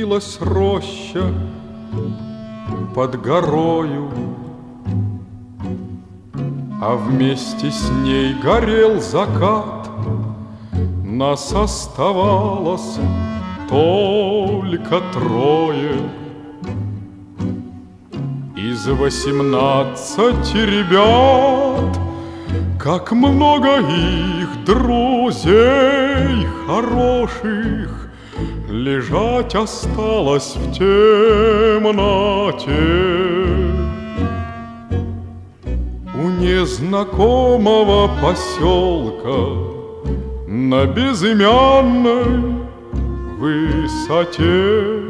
Вилась роща под горою, а вместе с ней горел закат. Нас оставалось только трое. Из 18 ребят, как много их друзей хороших, лежать осталось в темноте. У незнакомого поселка на безымянной высоте.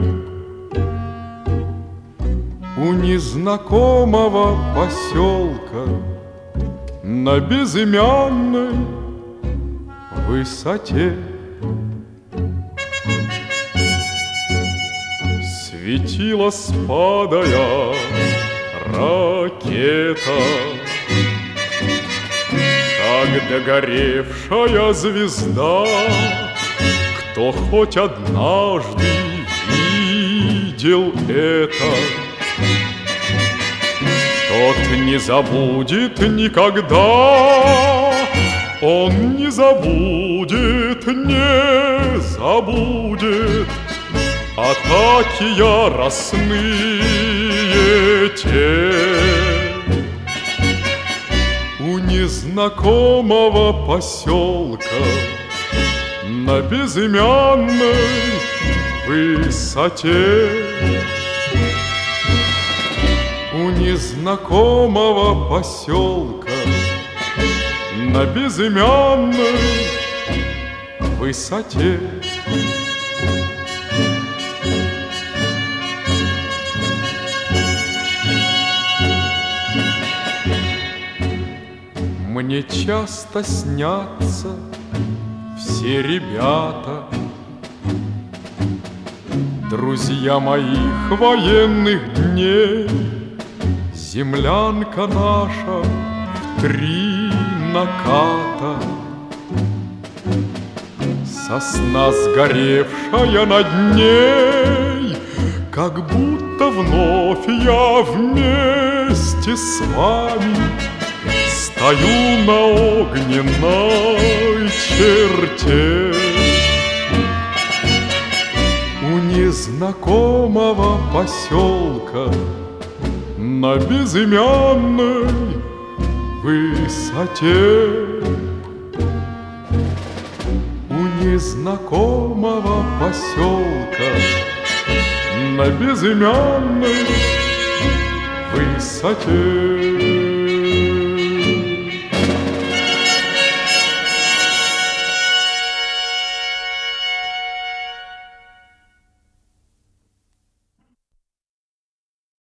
У незнакомого поселка на безымянной высоте. Светила, спадая, ракета, как догоревшая звезда. Кто хоть однажды видел это, тот не забудет никогда. Он не забудет, не забудет атаки яростные те. У незнакомого поселка на безымянной высоте. У незнакомого поселка на безымянной высоте. Мне часто снятся все ребята, друзья моих военных дней. Землянка наша в 3 наката, сосна сгоревшая над ней, как будто вновь я вместе с вами стою на огненной черте. У незнакомого поселка на безымянной высоте. У незнакомого поселка на безымянной высоте.